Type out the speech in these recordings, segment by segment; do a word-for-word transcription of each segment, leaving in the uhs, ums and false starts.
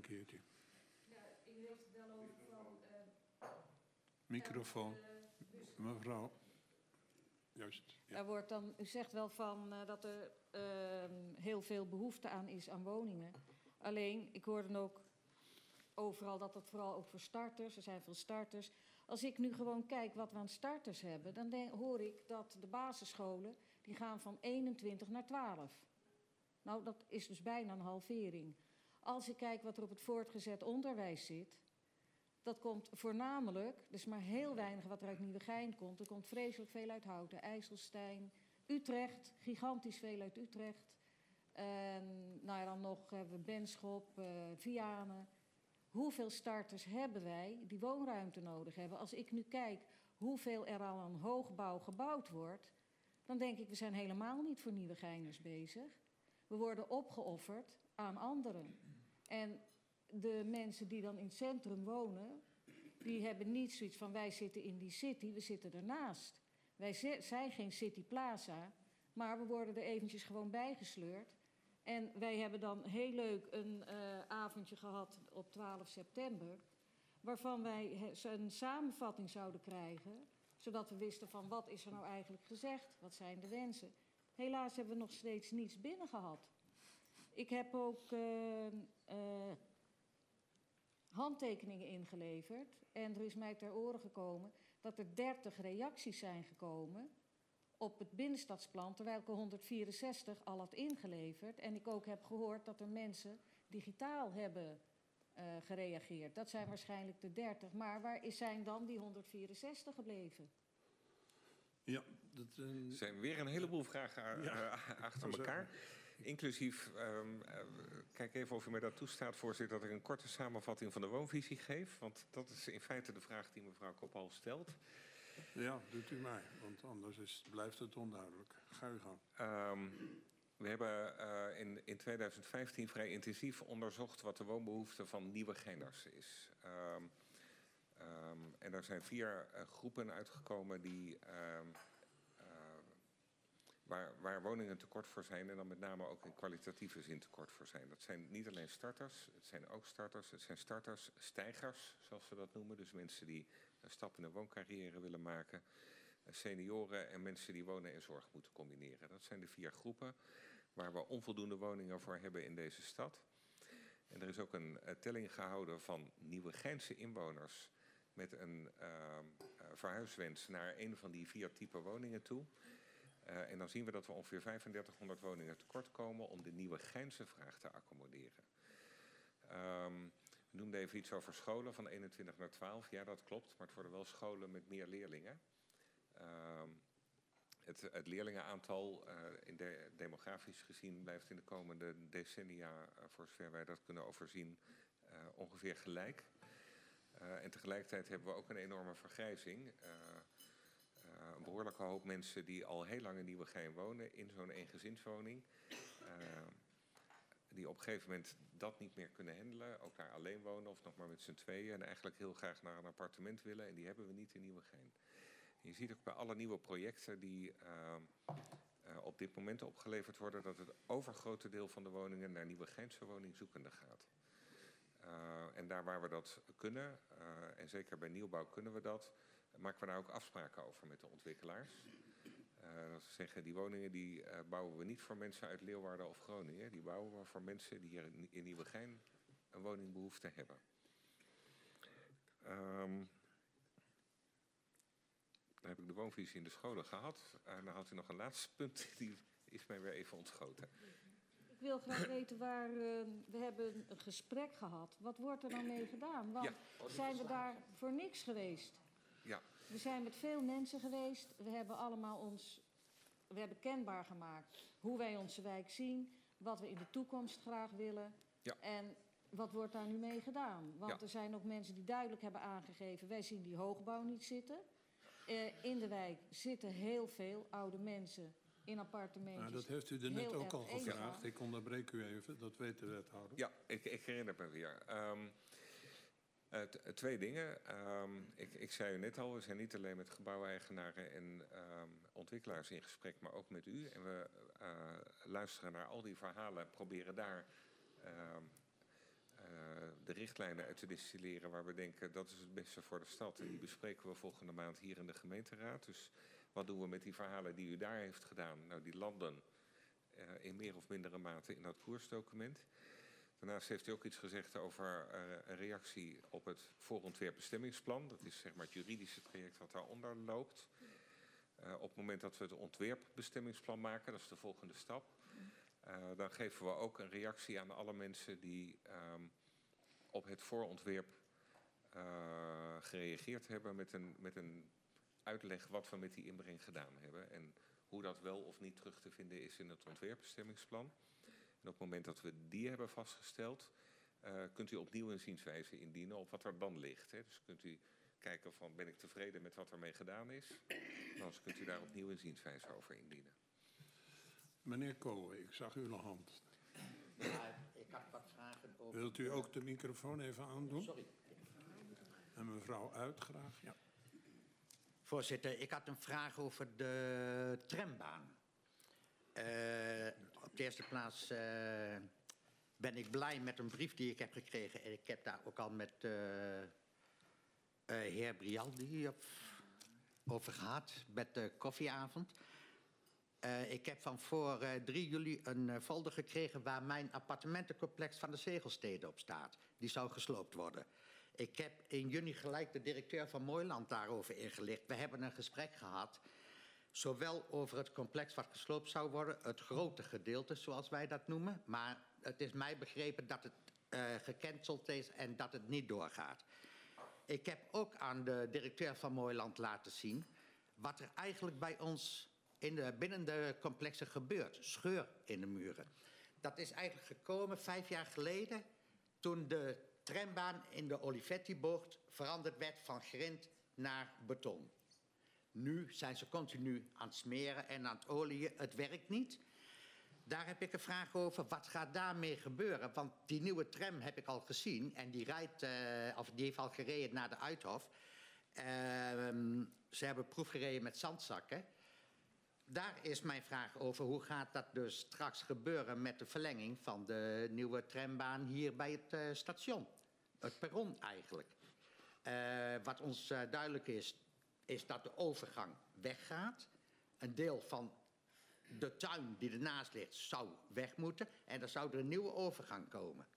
keertje. Ja, u heeft het wel over van... Uh, Microfoon. Uh, dus... Mevrouw. Juist. Ja. Er wordt dan, u zegt wel van uh, dat er uh, heel veel behoefte aan is aan woningen. Alleen, ik hoor dan ook overal dat dat vooral ook voor starters, er zijn veel starters. Als ik nu gewoon kijk wat we aan starters hebben, dan denk, hoor ik dat de basisscholen, die gaan van eenentwintig naar twaalf. Nou, dat is dus bijna een halvering. Als ik kijk wat er op het voortgezet onderwijs zit, dat komt voornamelijk, dus maar heel weinig wat er uit Nieuwegein komt. Er komt vreselijk veel uit Houten, IJsselstein, Utrecht, gigantisch veel uit Utrecht. En nou ja, dan nog hebben we Benschop, uh, Vianen. Hoeveel starters hebben wij die woonruimte nodig hebben? Als ik nu kijk hoeveel er al aan hoogbouw gebouwd wordt, dan denk ik, we zijn helemaal niet voor Nieuwegeiners bezig. We worden opgeofferd aan anderen. En de mensen die dan in het centrum wonen, die hebben niet zoiets van wij zitten in die city, we zitten ernaast. Wij zijn geen City Plaza, maar we worden er eventjes gewoon bijgesleurd. En wij hebben dan heel leuk een uh, avondje gehad op twaalf september... waarvan wij een samenvatting zouden krijgen, zodat we wisten van wat is er nou eigenlijk gezegd, wat zijn de wensen. Helaas hebben we nog steeds niets binnen gehad. Ik heb ook uh, uh, handtekeningen ingeleverd en er is mij ter oren gekomen dat er dertig reacties zijn gekomen op het binnenstadsplan, terwijl ik er honderdvierenzestig al had ingeleverd. En ik ook heb gehoord dat er mensen digitaal hebben uh, gereageerd. Dat zijn waarschijnlijk de dertig. Maar waar zijn dan die honderdvierenzestig gebleven? Ja, dat uh... er zijn weer een heleboel vragen uh, ja. achter elkaar. Inclusief, um, uh, kijk even of u mij dat toestaat, voorzitter, dat ik een korte samenvatting van de woonvisie geef. Want dat is in feite de vraag die mevrouw Koppel stelt. Ja, doet u mij, want anders is, blijft het onduidelijk. Ga u gang. Um, we hebben uh, in, in tweeduizend vijftien vrij intensief onderzocht wat de woonbehoefte van Nieuwegeiners is. Um, um, en er zijn vier uh, groepen uitgekomen die, um, uh, waar, waar woningen tekort voor zijn en dan met name ook in kwalitatieve zin tekort voor zijn. Dat zijn niet alleen starters, het zijn ook starters, het zijn starters, stijgers, zoals we dat noemen. Dus mensen die een stap in de wooncarrière willen maken, senioren en mensen die wonen en zorg moeten combineren. Dat zijn de vier groepen waar we onvoldoende woningen voor hebben in deze stad. En er is ook een uh, telling gehouden van Nieuwegeinse inwoners met een uh, uh, verhuiswens naar een van die vier typen woningen toe. Uh, en dan zien we dat we ongeveer vijfendertighonderd woningen tekort komen om de Nieuwegeinse vraag te accommoderen. Um, we noemden even iets over scholen van eenentwintig naar twaalf. Ja, dat klopt, maar het worden wel scholen met meer leerlingen. Uh, het, het leerlingenaantal, uh, in de, demografisch gezien, blijft in de komende decennia, uh, voor zover wij dat kunnen overzien, uh, ongeveer gelijk. Uh, en tegelijkertijd hebben we ook een enorme vergrijzing. Uh, uh, een behoorlijke hoop mensen die al heel lang in Nieuwegein wonen, in zo'n eengezinswoning. Uh, die op een gegeven moment dat niet meer kunnen handelen, ook daar alleen wonen of nog maar met z'n tweeën en eigenlijk heel graag naar een appartement willen en die hebben we niet in Nieuwegein. Je ziet ook bij alle nieuwe projecten die uh, uh, op dit moment opgeleverd worden dat het overgrote deel van de woningen naar Nieuwegeinse woningzoekenden gaat. Uh, en daar waar we dat kunnen, uh, en zeker bij nieuwbouw kunnen we dat, maken we daar ook afspraken over met de ontwikkelaars. Uh, dat we zeggen, die woningen die uh, bouwen we niet voor mensen uit Leeuwarden of Groningen. Die bouwen we voor mensen die hier in, in Nieuwegein een woningbehoefte hebben. Um, dan heb ik de woonvisie in de scholen gehad. Uh, dan had u nog een laatste punt, die is mij weer even ontschoten. Ik wil graag weten waar, uh, we hebben een gesprek gehad. Wat wordt er dan mee gedaan? Want ja. zijn we daar voor niks geweest? Ja. We zijn met veel mensen geweest. We hebben allemaal ons, we hebben kenbaar gemaakt hoe wij onze wijk zien, wat we in de toekomst graag willen. Ja. En wat wordt daar nu mee gedaan? Want ja. er zijn ook mensen die duidelijk hebben aangegeven, wij zien die hoogbouw niet zitten. Uh, in de wijk zitten heel veel oude mensen in appartementjes. Nou, dat heeft u er net ook al gevraagd. Ik onderbreek u even, dat weet de wethouder. Ja, ik, ik herinner me weer. Um, uh, twee dingen. Um, ik, ik zei u net al, we zijn niet alleen met gebouweigenaren en um, ontwikkelaars in gesprek, maar ook met u. En we uh, luisteren naar al die verhalen, proberen daar uh, uh, richtlijnen uit te distilleren waar we denken dat is het beste voor de stad. En die bespreken we volgende maand hier in de gemeenteraad. Dus wat doen we met die verhalen die u daar heeft gedaan? Nou, die landen uh, in meer of mindere mate in dat koersdocument. Daarnaast heeft u ook iets gezegd over uh, een reactie op het voorontwerpbestemmingsplan. Dat is zeg maar het juridische traject wat daaronder loopt. Uh, op het moment dat we het ontwerpbestemmingsplan maken, dat is de volgende stap. Uh, dan geven we ook een reactie aan alle mensen die um, op het voorontwerp uh, gereageerd hebben met een, met een uitleg wat we met die inbreng gedaan hebben. En hoe dat wel of niet terug te vinden is in het ontwerpbestemmingsplan. En op het moment dat we die hebben vastgesteld, uh, kunt u opnieuw een zienswijze indienen op wat er dan ligt. Hè. Dus kunt u kijken van ben ik tevreden met wat ermee gedaan is. En anders kunt u daar opnieuw een zienswijze over indienen. Meneer Kool, ik zag uw hand. Ja, ik had wat vragen over... Wilt u ook de microfoon even aandoen? Sorry. En mevrouw Uit graag. Ja. Voorzitter, ik had een vraag over de trambaan. Uh, op de eerste plaats uh, ben ik blij met een brief die ik heb gekregen. En ik heb daar ook al met uh, uh, heer Brialdi op, over gehad, met de koffieavond. Uh, ik heb van voor uh, drie juli een uh, folder gekregen waar mijn appartementencomplex van de Zegelstede op staat. Die zou gesloopt worden. Ik heb in juni gelijk de directeur van Mooiland daarover ingelicht. We hebben een gesprek gehad, zowel over het complex wat gesloopt zou worden, het grote gedeelte zoals wij dat noemen, maar het is mij begrepen dat het uh, gecanceld is en dat het niet doorgaat. Ik heb ook aan de directeur van Mooiland laten zien wat er eigenlijk bij ons in de, binnen de complexen gebeurt. Scheur in de muren. Dat is eigenlijk gekomen vijf jaar geleden toen de trambaan in de Olivetti-bocht veranderd werd van grind naar beton. Nu zijn ze continu aan het smeren en aan het olieën. Het werkt niet. Daar heb ik een vraag over. Wat gaat daarmee gebeuren? Want die nieuwe tram heb ik al gezien. En die, rijdt, uh, of die heeft al gereden naar de Uithof. Uh, ze hebben proefgereden met zandzakken. Daar is mijn vraag over. Hoe gaat dat dus straks gebeuren met de verlenging van de nieuwe trambaan hier bij het uh, station? Het perron eigenlijk. Uh, wat ons uh, duidelijk is, is dat de overgang weggaat. Een deel van de tuin die ernaast ligt zou weg moeten. En er zou er een nieuwe overgang komen.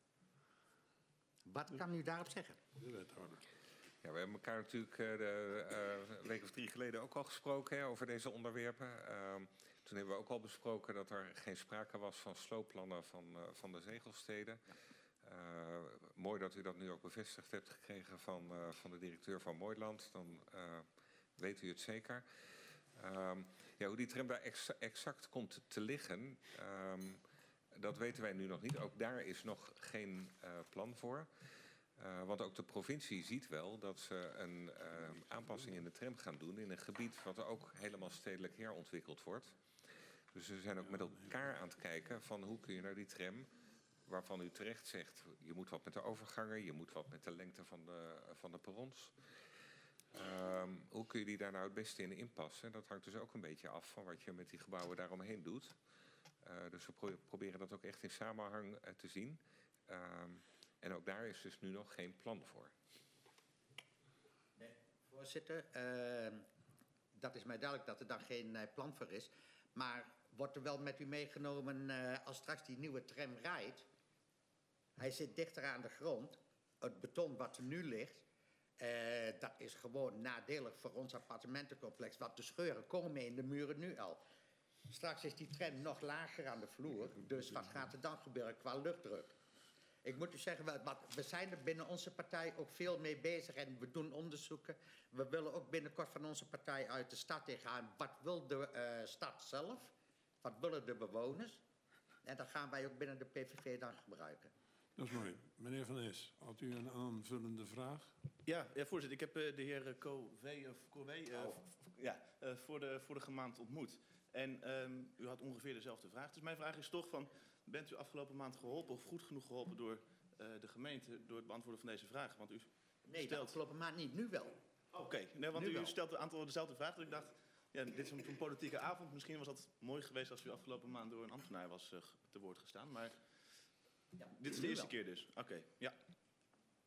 Wat kan u daarop zeggen? De wethouder. Ja, we hebben elkaar natuurlijk uh, de, uh, een week of drie geleden ook al gesproken hè, over deze onderwerpen. Uh, toen hebben we ook al besproken dat er geen sprake was van sloopplannen van, uh, van de Zegelsteden. Uh, mooi dat u dat nu ook bevestigd hebt gekregen van, uh, van de directeur van Mooiland. Dan uh, weet u het zeker. Um, ja, hoe die tram daar ex exact komt te liggen, um, dat weten wij nu nog niet. Ook daar is nog geen uh, plan voor. Uh, want ook de provincie ziet wel dat ze een uh, aanpassing in de tram gaan doen in een gebied wat ook helemaal stedelijk herontwikkeld wordt. Dus we zijn ook met elkaar aan het kijken van hoe kun je nou die tram, waarvan u terecht zegt, je moet wat met de overgangen, je moet wat met de lengte van de, van de perrons. Um, hoe kun je die daar nou het beste in inpassen? Dat hangt dus ook een beetje af van wat je met die gebouwen daaromheen doet. Uh, dus we pro proberen dat ook echt in samenhang uh, te zien. Um, en ook daar is dus nu nog geen plan voor. Nee, voorzitter, uh, dat is mij duidelijk dat er dan geen uh, plan voor is. Maar wordt er wel met u meegenomen uh, als straks die nieuwe tram rijdt? Hij zit dichter aan de grond. Het beton wat er nu ligt, Uh, dat is gewoon nadelig voor ons appartementencomplex. Want de scheuren komen in de muren nu al. Straks is die tram nog lager aan de vloer. Dus wat gaat er dan gebeuren qua luchtdruk? Ik moet u zeggen, we, we zijn er binnen onze partij ook veel mee bezig. En we doen onderzoeken. We willen ook binnenkort van onze partij uit de stad in gaan. Wat wil de uh, stad zelf? Wat willen de bewoners? En dat gaan wij ook binnen de P V V dan gebruiken. Dat is mooi. Meneer Van Es, had u een aanvullende vraag? Ja, ja voorzitter. Ik heb uh, de heer Covey, of Covey uh, oh. ja, uh, voor de vorige maand ontmoet. En um, u had ongeveer dezelfde vraag. Dus mijn vraag is toch van, bent u afgelopen maand geholpen of goed genoeg geholpen door uh, de gemeente door het beantwoorden van deze vraag? Want u nee, stelt... de afgelopen maand niet. Nu wel. Oké, okay. nee, want nu u wel. stelt een aantal dezelfde vragen. Dus ik dacht, ja, dit is een, een politieke avond. Misschien was dat mooi geweest als u afgelopen maand door een ambtenaar was uh, te woord gestaan. Maar... Ja, dit is de eerste wel. keer dus. Oké, okay, ja.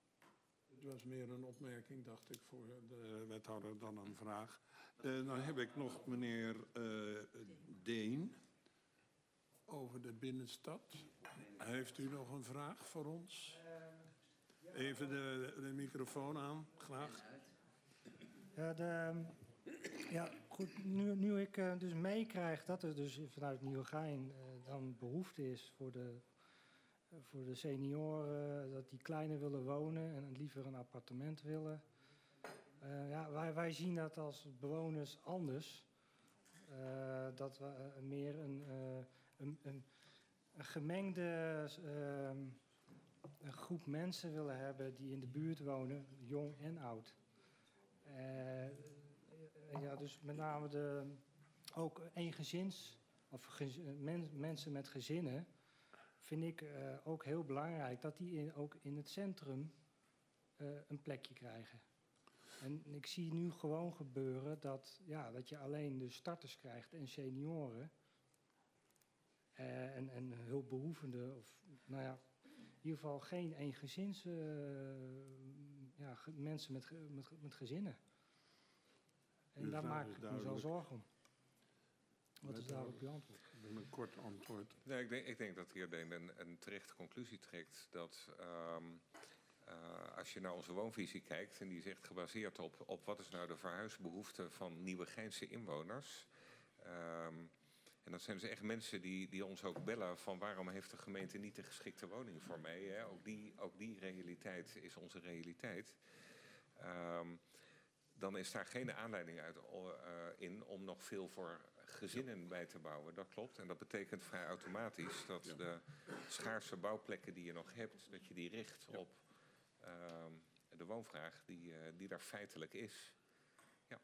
het was meer een opmerking, dacht ik, voor de wethouder dan een vraag. Uh, dan heb ik nog meneer uh, Deen over de binnenstad. Heeft u nog een vraag voor ons? Even de, de microfoon aan, graag. Ja, de, ja goed, nu, nu ik uh, dus meekrijg dat er dus vanuit Nieuwegein uh, dan behoefte is voor de, uh, voor de senioren, dat die kleiner willen wonen en liever een appartement willen. Uh, ja, wij, wij zien dat als bewoners anders. Uh, dat we uh, meer een, uh, een, een, een gemengde uh, een groep mensen willen hebben die in de buurt wonen, jong en oud. Uh, ja, dus met name de, ook eengezins, of gez, men, mensen met gezinnen, vind ik uh, ook heel belangrijk dat die in, ook in het centrum uh, een plekje krijgen. En ik zie nu gewoon gebeuren dat, ja, dat je alleen de starters krijgt en senioren uh, en, en hulpbehoevenden, of nou ja, in ieder geval geen eengezins uh, ja, mensen met, met, met gezinnen. En daar maak ik me zo zorgen om. Wat is daarop uw antwoord? Een kort antwoord. Nee, ik, denk, ik denk dat hier een, een, een terechte conclusie trekt dat um, uh, als je naar onze woonvisie kijkt en die is echt gebaseerd op, op wat is nou de verhuisbehoefte van Nieuwegeinse inwoners. Um, en dat zijn dus echt mensen die, die ons ook bellen van waarom heeft de gemeente niet de geschikte woning voor mij. Hè? Ook, die, ook die realiteit is onze realiteit. Um, dan is daar geen aanleiding uit, uh, in om nog veel voor gezinnen bij te bouwen. Dat klopt. En dat betekent vrij automatisch dat ja. de schaarse bouwplekken die je nog hebt, dat je die richt ja. op uh, de woonvraag die, uh, die daar feitelijk is. Ja.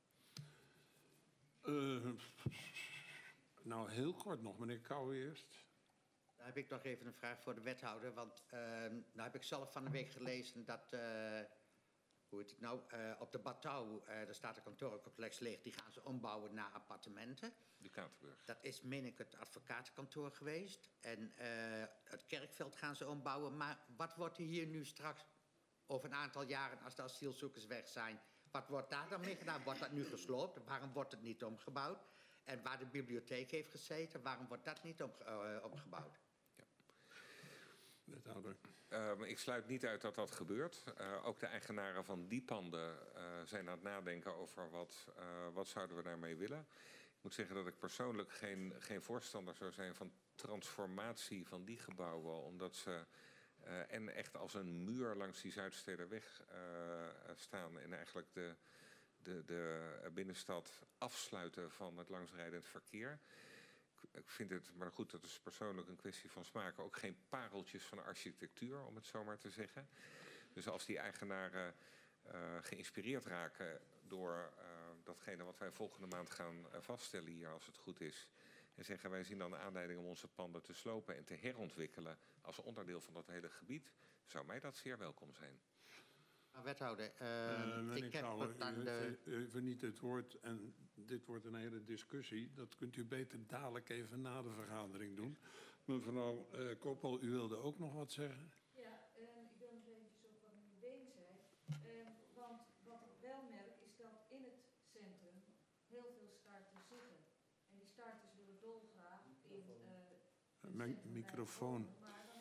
Uh, nou, heel kort nog, meneer Kouwen eerst. Dan heb ik nog even een vraag voor de wethouder. Want uh, nou heb ik zelf van de week gelezen dat... Uh, Hoe heet het nou? Uh, op de Batouw, uh, daar staat een kantorencomplex leeg. Die gaan ze ombouwen naar appartementen. De Katerburg. Dat is, meen ik, het advocatenkantoor geweest. En uh, het Kerkveld gaan ze ombouwen. Maar wat wordt er hier nu straks, over een aantal jaren, als de asielzoekers weg zijn... wat wordt daar dan mee gedaan? Wordt dat nu gesloopt? Waarom wordt het niet omgebouwd? En waar de bibliotheek heeft gezeten, waarom wordt dat niet omge uh, omgebouwd? Ja. Wethouder. Uh, ik sluit niet uit dat dat gebeurt. Uh, ook de eigenaren van die panden uh, zijn aan het nadenken over wat, uh, wat zouden we daarmee willen. Ik moet zeggen dat ik persoonlijk geen, geen voorstander zou zijn van transformatie van die gebouwen. Omdat ze uh, en echt als een muur langs die Zuidstederweg uh, staan. En eigenlijk de, de, de binnenstad afsluiten van het langsrijdend verkeer. Ik vind het, maar goed, dat is persoonlijk een kwestie van smaak, ook geen pareltjes van architectuur, om het zo maar te zeggen. Dus als die eigenaren uh, geïnspireerd raken door uh, datgene wat wij volgende maand gaan uh, vaststellen hier, als het goed is, en zeggen wij zien dan aanleiding om onze panden te slopen en te herontwikkelen als onderdeel van dat hele gebied, zou mij dat zeer welkom zijn. Wethouder, uh, uh, ik heb Kouwen, het aan de... Even niet het woord, en dit wordt een hele discussie. Dat kunt u beter dadelijk even na de vergadering doen. Mevrouw uh, Koppel, u wilde ook nog wat zeggen? Ja, uh, ik wil nog eventjes op wat meneer Deen zei. Uh, want wat ik wel merk is dat in het centrum heel veel starters zitten. En die starters willen dolgraag in uh, Mijn microfoon.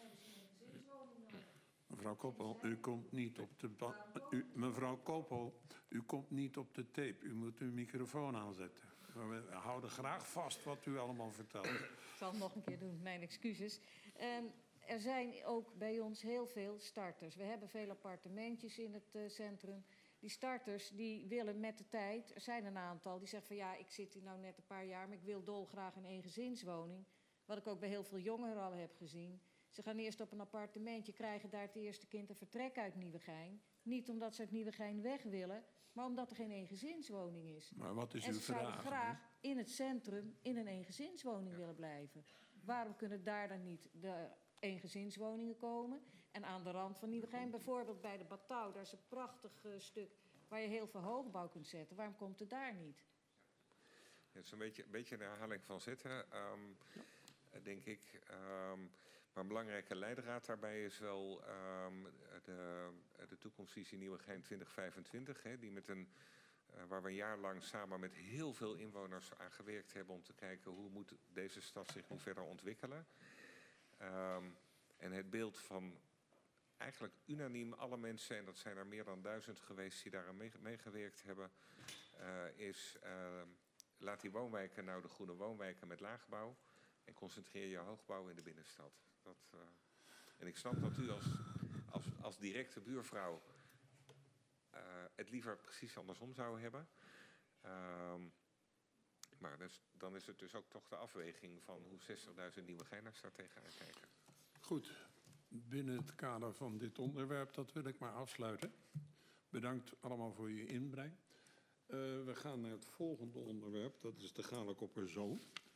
Mevrouw Koppel, u komt niet op de u, mevrouw Koppel, u komt niet op de tape. U moet uw microfoon aanzetten. Maar we houden graag vast wat u allemaal vertelt. Ik zal het nog een keer doen, mijn excuses. Um, er zijn ook bij ons heel veel starters. We hebben veel appartementjes in het uh, centrum. Die starters die willen met de tijd, er zijn een aantal die zeggen van ja, ik zit hier nou net een paar jaar, maar ik wil dolgraag een eengezinswoning. Wat ik ook bij heel veel jongeren al heb gezien. Ze gaan eerst op een appartementje, krijgen daar het eerste kind een vertrek uit Nieuwegein. Niet omdat ze uit Nieuwegein weg willen, maar omdat er geen eengezinswoning is. Maar wat is en uw ze vraag? zouden graag in het centrum in een eengezinswoning willen blijven. Waarom kunnen daar dan niet de eengezinswoningen komen? En aan de rand van Nieuwegein, bijvoorbeeld bij de Batouw, daar is een prachtig uh, stuk waar je heel veel hoogbouw kunt zetten. Waarom komt het daar niet? Het is een beetje, een beetje een herhaling van zitten, um, denk ik. Um, Maar een belangrijke leidraad daarbij is wel um, de, de toekomstvisie Nieuwegein twintig vijfentwintig, hè, die met een, uh, waar we een jaar lang samen met heel veel inwoners aan gewerkt hebben om te kijken hoe moet deze stad zich nu verder ontwikkelen. Um, en het beeld van eigenlijk unaniem alle mensen, en dat zijn er meer dan duizend geweest die daaraan meegewerkt hebben, uh, is uh, laat die woonwijken nou de groene woonwijken met laagbouw en concentreer je hoogbouw in de binnenstad. Dat, uh, en ik snap dat u als, als, als directe buurvrouw uh, het liever precies andersom zou hebben. Um, maar dus, dan is het dus ook toch de afweging van hoe zestigduizend Nieuwegeiners daar tegenaan kijken. Goed, binnen het kader van dit onderwerp, dat wil ik maar afsluiten. Bedankt allemaal voor je inbreng. Uh, we gaan naar het volgende onderwerp, dat is de Galenkopper Zoom.